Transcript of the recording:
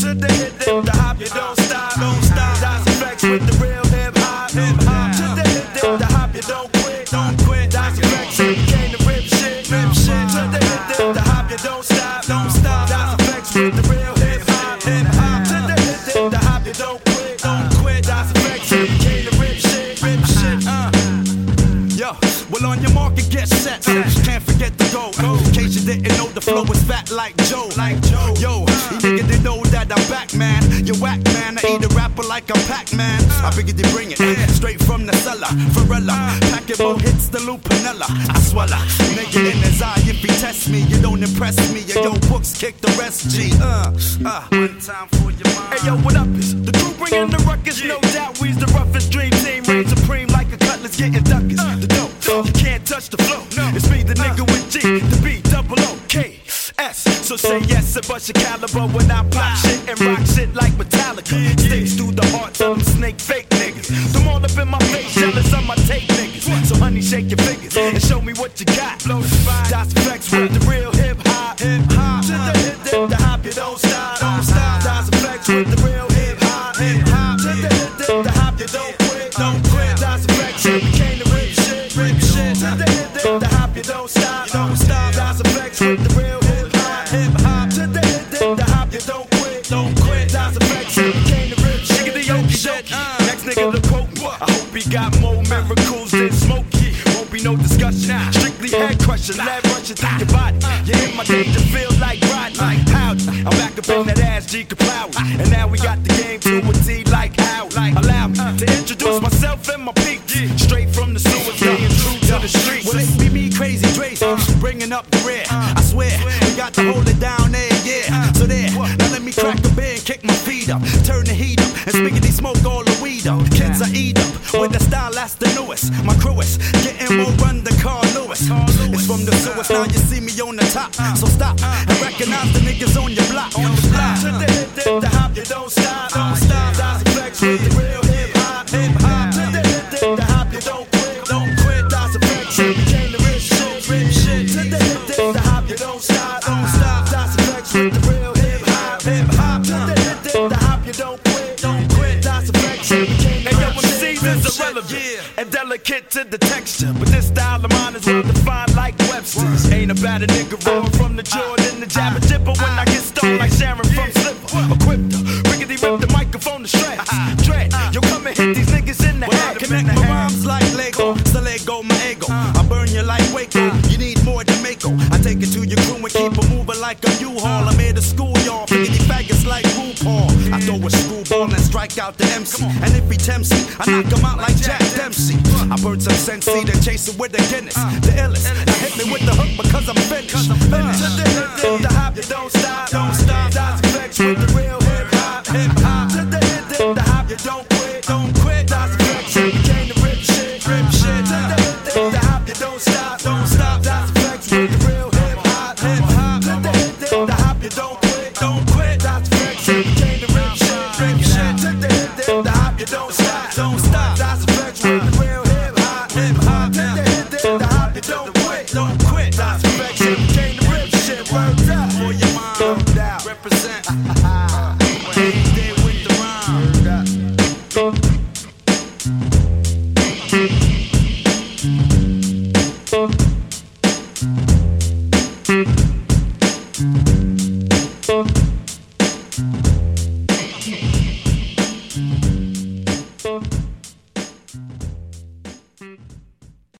To the hip, the hop, you don't stop, don't stop. Das Effects with the real hip hop, hip hop. To the hip, the hop, you don't quit, don't quit. Das Effects came to rip shit, rip shit. To the hip, the hop, you don't stop, don't stop. Das Effects with the real hip hop, hip hop. To the hip, the hop, you don't quit, don't quit. Das Effects came to rip shit, rip shit. Yo, well on your market, get set. Can't forget the go. In case you didn't know, the flow is fat like Joe. Yo, you nigga didn't know that I'm back, man. You whack, man. I eat a rapper like I'm Pac-Man. I figured they bring it straight from the cellar. Farella, pack it more hits the Lupinella. I swallow, nigga in his eye. If he test me, you don't impress me. Yo, books kick the rest, G. One time for your mind. Hey, yo, what up? Is the crew bringing the ruckus? No doubt, we's the roughest dream team. Reign supreme like a cutlass, getting duckers. The dope, you can't touch the flow. It's me, the nigga with G, the B, double O, K, S. So say yes and bust your caliber when I pop shit and rock shit like Metallica. Sticks through the hearts of them snake fake niggas. Them all up in my face, jealous of my tape niggas. So honey, shake your fingers and show me what you got. Das Effects with the real hip hop, hip hop. To the hip, the hop, you don't stop, don't stop. Das Effects with the real hip hop, hip hop. To the hip, the hop, you don't quit, don't quit. Das Effects came to rip shit, rip shit. To the hip, the hop, you don't stop, don't stop. Das Effects with the real hip hop, hip hop. To the hip, the hop, you don't quit, don't quit. Das Effects came to rip shit, rip shit. Next nigga to quote me. I hope he got more miracles than Smokey. Won't be no discussion, strictly head crushing, lead rushing through your body. You hit my danger, feel like Rodney. Howdy, I'm back up in that ass, G Kapow. And now we got the game to a T like how. Allow me to introduce myself and my peak. Straight from the sewer, staying true to the streets. Well, it be me, Crazy Dre, bringing up the rear. I swear, we got to hold it down there, yeah. So there, now let me crack a beer and kick my feet up. Turn the heat up, and spiggity smoke all the weed up. Kids I eat up, with the style that's the newest. My crew is getting more run than Carl Lewis. It's from the sewers, now you see me on the top. So stop, and recognize the niggas on your block. On the block. To the hip, the hop, you don't stop, don't stop. Das Effects with the real hip hop, hip hop. To the hip, the hop, you don't quit, don't quit. Das Effects came to rip shit, rip shit. To the hip, the hop, you don't stop, don't stop. Das Effects with the real hip hop, hip hop. To the hip, the hop, you don't quit, don't quit. Das Effects came to rip shit, rip shit. Irrelevant and delicate to the texture, but this style of mine is well defined like Webster's. Ain't about a nigga rolling from the Jordan, the Jabba Jipper when I get stoned like Sharon from Slipper. Equipped her, rickety rip the microphone to shreds. Dread, yo come and hit these niggas in the head. I connect my rhymes like Lego, so let go my ego. I burn you like Waco, you need more Jamaica. I take it to your crew and keep it moving like a U-Haul. I'm here to school y'all, rickety faggots like RuPaul. I throw a screwball and strike out the MC, and if he tempts me, I knock him out like Jack Dempsey. I burn some Sensi, then chase it with the Guinness. The illest, now hit me with the hook because I'm finished. To the hop, you don't stop, don't stop. Das Effects with the real hip hop, hip hop. To the hop, you don't quit, don't quit. Das Effects came to rip shit, rip shit. To the hop, you don't stop, don't stop. Das Effects with the real hip hop, hip hop. To the hop, you don't quit, don't quit. Das Effects came to rip shit, rip shit. To the hop, you don't stop, don't stop. Das Effects with the real hip hop, hip hop. To the hop, you don't quit, don't quit. Das Effects came to rip shit, word up. For your mind, represent.